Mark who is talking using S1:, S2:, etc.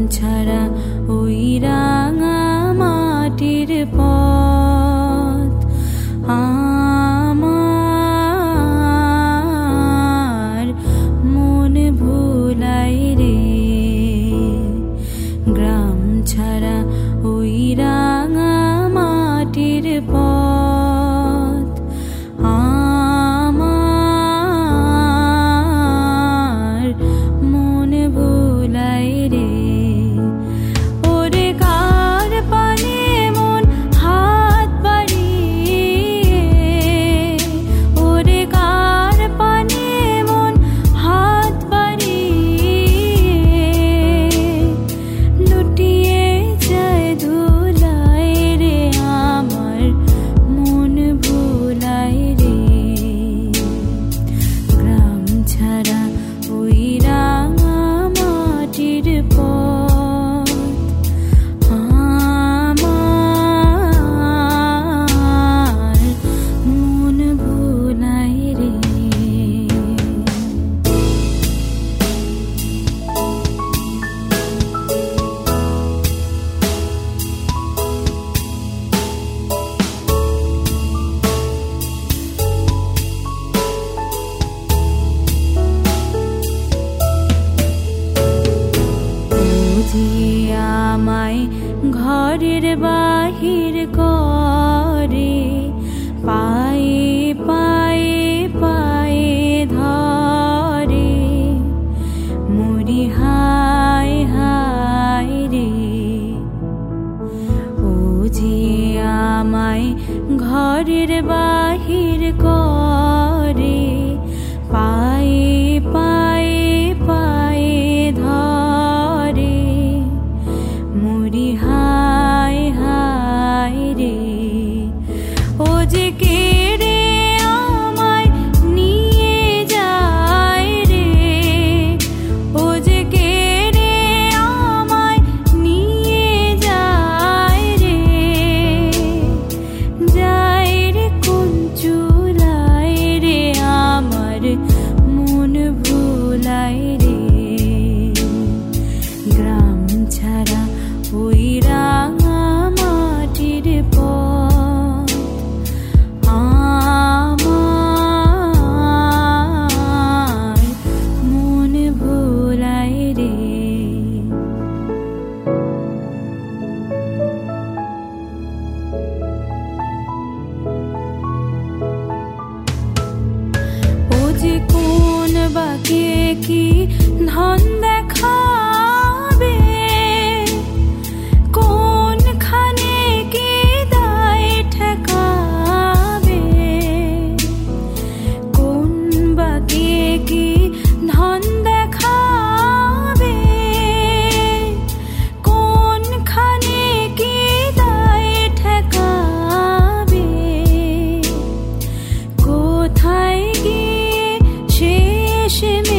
S1: ছাড়া ওই রাঙা মাটির পথ আমার মন ভুলাই রে। গ্রাম ছাড়া ওই রাঙা মাটির পথ আমার মন ভুলাই রে। ওরে কার পানে মন হাত বাড়িয়ে, ওরে কার পানে মন হাত বাড়িয়ে লুটিয়ে যায় ধুলাই রে। আমার মন ভুলাই রে। গ্রাম ছাড়া ওই রাঙা মাটির পথ আমার মন ভুলাই রে। আমায় ঘরের বাহির করে, পায়ে পায়ে পায়ে ধরে, মরি হায় হায় রে। ও যে আমায় ঘরের বাহির করে, পায়ে পায়ে পায়ে ধরে, মরি হায় হায় রে। ও যে কেড়ে আমায় নিয়ে যায় রে, ও যে কেড়ে আমায় নিয়ে যায় রে। যায় রে কোন চুলায় রে, আমার মন ভুলাই রে। গ্রাম ছাড়া ওই রাঙা মাটির পথ আমার মন ভুলাই রে। ও যে কোন বাকে কি ধন দেখাবে, কোনখানে কি দায় ঠেকাবে, কোন বাকে কি ধন দেখাবে, কোনখানে কি দায় ঠেকাবে, কোথায় গিয়ে শেষ